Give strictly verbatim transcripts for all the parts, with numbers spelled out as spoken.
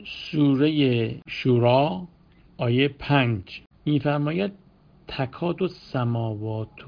سوره شورا آیه پنج می‌فرماید تکاد السماوات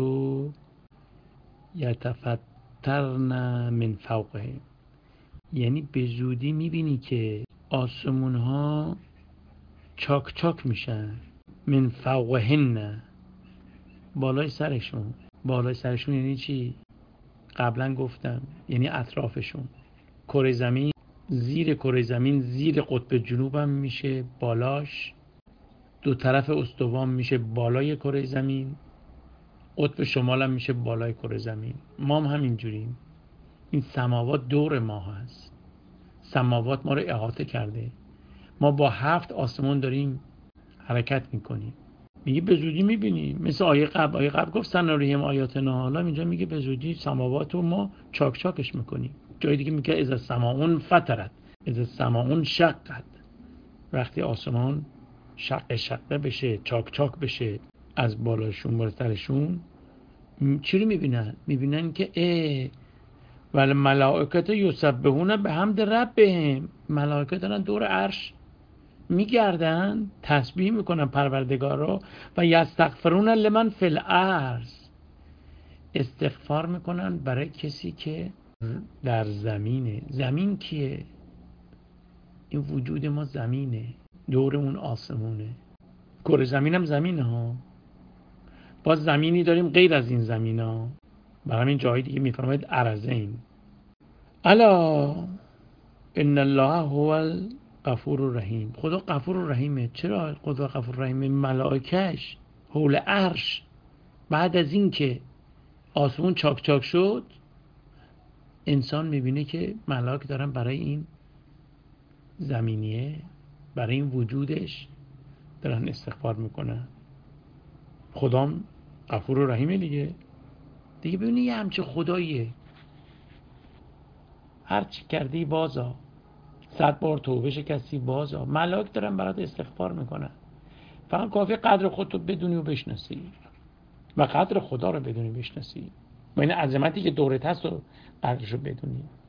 یتفطرن من فوقهم، یعنی به زودی میبینی که آسمون ها چاک چاک میشن. من فوقهن، بالای سرشون. بالای سرشون یعنی چی؟ قبلا گفتم یعنی اطرافشون. کره زمین، زیر کره زمین، زیر قطب جنوب هم میشه بالاش، دو طرف استوام میشه بالای کره زمین، قطب شمال هم میشه بالای کره زمین. ما هم همینجوریم. این سماوات دور ما هست، سماوات ما رو احاطه کرده. ما با هفت آسمان داریم حرکت میکنیم. میگه به زودی میبینی، مثل آیه قبل. آیه قبل گفت سنریم آیاتنا، حالا اینجا میگه به زودی سماوات رو ما چاک چاکش میکنیم. جای دیگه میگه اذا السماء فطرت، اذا السماء شقت، وقتی آسمان شق شقه بشه، چاک چاک بشه از بالاشون بالا سرشون، چی رو میبینن؟ میبینن که اه ولی ملائکت یسبحون به حمد ربهم، ملائکت دارن دور عرش میگردن تسبیح میکنن پروردگار رو. و یستغفرون لمن فی الارض، استغفار میکنن برای کسی که در زمینه. زمین کیه؟ این وجود ما زمینه، دور اون آسمونه. کره زمین هم زمینه ها، باز زمینی داریم غیر از این زمین ها. برای همین جایی دیگه میفرماید ارضین. الا ان الله هو الغفور الرحیم. خدا غفور الرحیمه. چرا خدا غفور الرحیمه؟ ملائکش حول عرش بعد از این که آسمون چاک چاک شد، انسان میبینه که ملائک دارن برای این زمینیه، برای این وجودش دارن استغفار میکنن. خدام غفور الرحیمه دیگه. دیگه ببینی یه همچه خداییه، هر چی کردی بازا، صد بار توبه شکستی بازا، ملائک دارن برات استغفار میکنن. فقط کافی قدر خودتو بدونی و بشناسی و قدر خدا رو بدونی بشناسی و این عظمتی که دورت هست رو قدرشو بدونی.